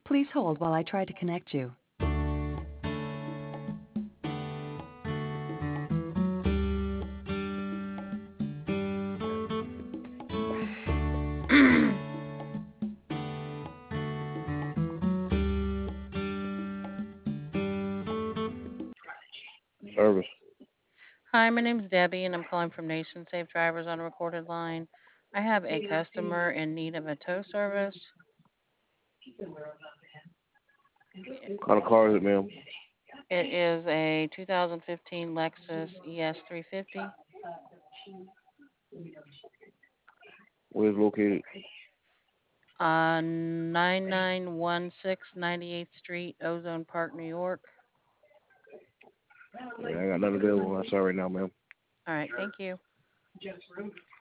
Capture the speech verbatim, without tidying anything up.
Please hold while I try to connect you. Service. Hi, my name is Debbie, and I'm calling from Nation Safe Drivers on a recorded line. I have a customer in need of a tow service. What kind of car is it, ma'am? It is a two thousand fifteen Lexus E S three fifty, Where is it located? uh, nine nine one six ninety-eighth Street, Ozone Park, New York. Yeah, I got nothing available. I'm sorry now, ma'am. All right, thank you.